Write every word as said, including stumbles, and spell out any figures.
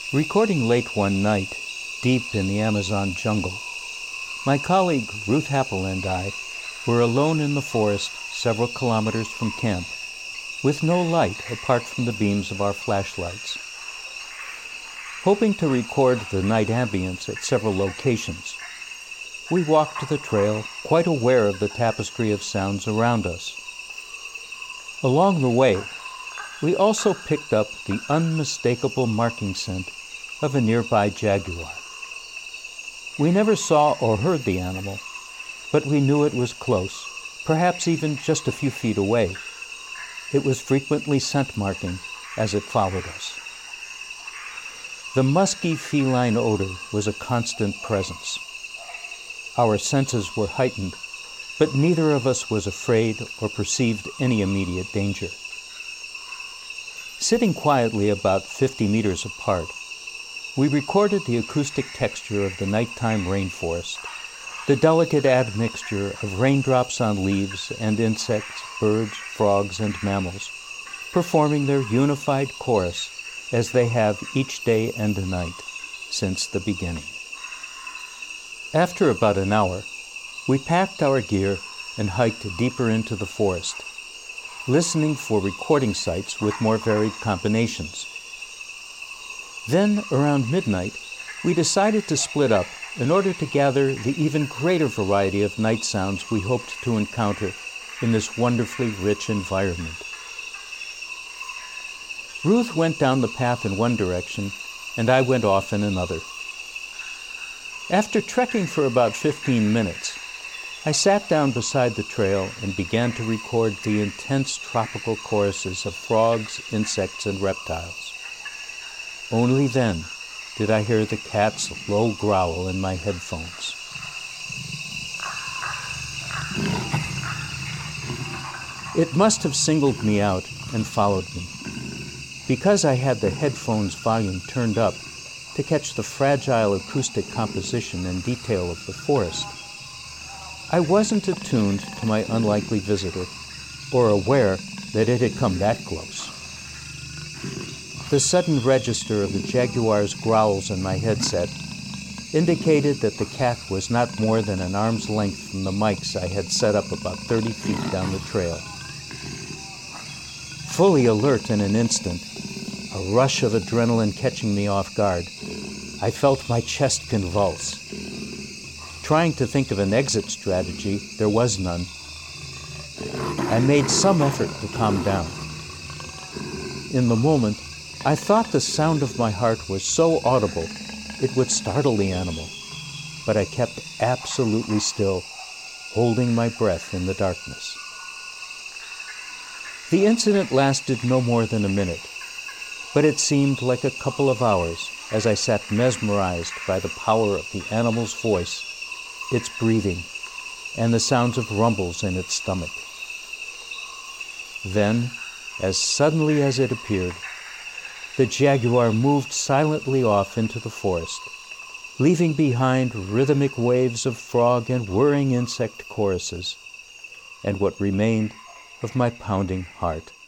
Recording late one night, deep in the Amazon jungle, my colleague Ruth Happel and I were alone in the forest several kilometers from camp, with no light apart from the beams of our flashlights. Hoping to record the night ambience at several locations, we walked the trail, quite aware of the tapestry of sounds around us. Along the way, we also picked up the unmistakable marking scent of a nearby jaguar. We never saw or heard the animal, but we knew it was close, perhaps even just a few feet away. It was frequently scent marking as it followed us. The musky feline odor was a constant presence. Our senses were heightened, but neither of us was afraid or perceived any immediate danger. Sitting quietly about fifty meters apart, we recorded the acoustic texture of the nighttime rainforest, the delicate admixture of raindrops on leaves and insects, birds, frogs, and mammals, performing their unified chorus as they have each day and night since the beginning. After about an hour, we packed our gear and hiked deeper into the forest, listening for recording sites with more varied combinations. Then, around midnight, we decided to split up in order to gather the even greater variety of night sounds we hoped to encounter in this wonderfully rich environment. Ruth went down the path in one direction, and I went off in another. After trekking for about fifteen minutes, I sat down beside the trail and began to record the intense tropical choruses of frogs, insects, and reptiles. Only then did I hear the cat's low growl in my headphones. It must have singled me out and followed me, because I had the headphones volume turned up to catch the fragile acoustic composition and detail of the forest. I wasn't attuned to my unlikely visitor, or aware that it had come that close. The sudden register of the jaguar's growls in my headset indicated that the cat was not more than an arm's length from the mics I had set up about thirty feet down the trail. Fully alert in an instant, a rush of adrenaline catching me off guard, I felt my chest convulse. Trying to think of an exit strategy, there was none. I made some effort to calm down. In the moment, I thought the sound of my heart was so audible it would startle the animal, but I kept absolutely still, holding my breath in the darkness. The incident lasted no more than a minute, but it seemed like a couple of hours as I sat mesmerized by the power of the animal's voice, its breathing, and the sounds of rumbles in its stomach. Then, as suddenly as it appeared, the jaguar moved silently off into the forest, leaving behind rhythmic waves of frog and whirring insect choruses, and what remained of my pounding heart.